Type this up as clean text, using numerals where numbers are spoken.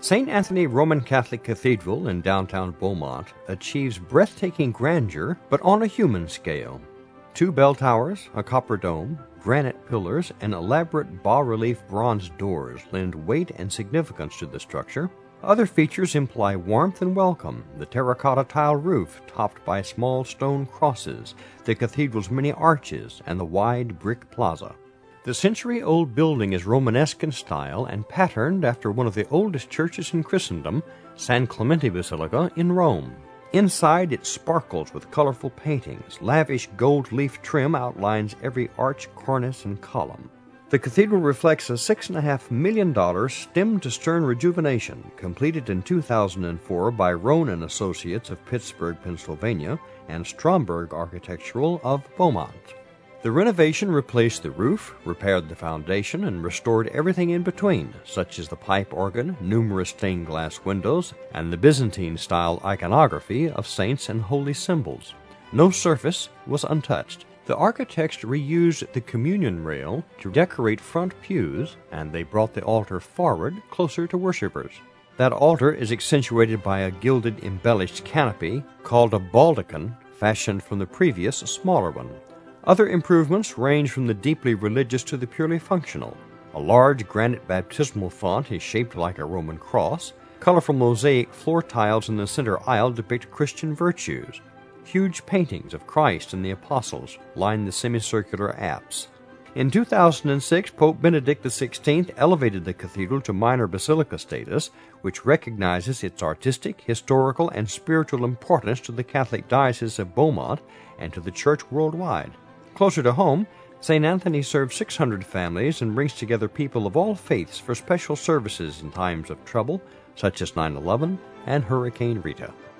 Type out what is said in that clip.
St. Anthony Roman Catholic Cathedral in downtown Beaumont achieves breathtaking grandeur, but on a human scale. 2 bell towers, a copper dome, granite pillars, and elaborate bas-relief bronze doors lend weight and significance to the structure. Other features imply warmth and welcome: the terracotta tile roof topped by small stone crosses, the cathedral's many arches, and the wide brick plaza. The century-old building is Romanesque in style and patterned after one of the oldest churches in Christendom, San Clemente Basilica in Rome. Inside, it sparkles with colorful paintings. Lavish gold leaf trim outlines every arch, cornice, and column. The cathedral reflects a $6.5 million stem-to-stern rejuvenation, completed in 2004 by Rohn and Associates of Pittsburgh, Pennsylvania, and Stromberg Architectural of Beaumont. The renovation replaced the roof, repaired the foundation, and restored everything in between, such as the pipe organ, numerous stained glass windows, and the Byzantine-style iconography of saints and holy symbols. No surface was untouched. The architects reused the communion rail to decorate front pews, and they brought the altar forward, closer to worshippers. That altar is accentuated by a gilded, embellished canopy called a baldachin, fashioned from the previous, smaller one. Other improvements range from the deeply religious to the purely functional. A large granite baptismal font is shaped like a Roman cross. Colorful mosaic floor tiles in the center aisle depict Christian virtues. Huge paintings of Christ and the apostles line the semicircular apse. In 2006, Pope Benedict XVI elevated the cathedral to minor basilica status, which recognizes its artistic, historical, and spiritual importance to the Catholic Diocese of Beaumont and to the Church worldwide. Closer to home, St. Anthony serves 600 families and brings together people of all faiths for special services in times of trouble, such as 9/11 and Hurricane Rita.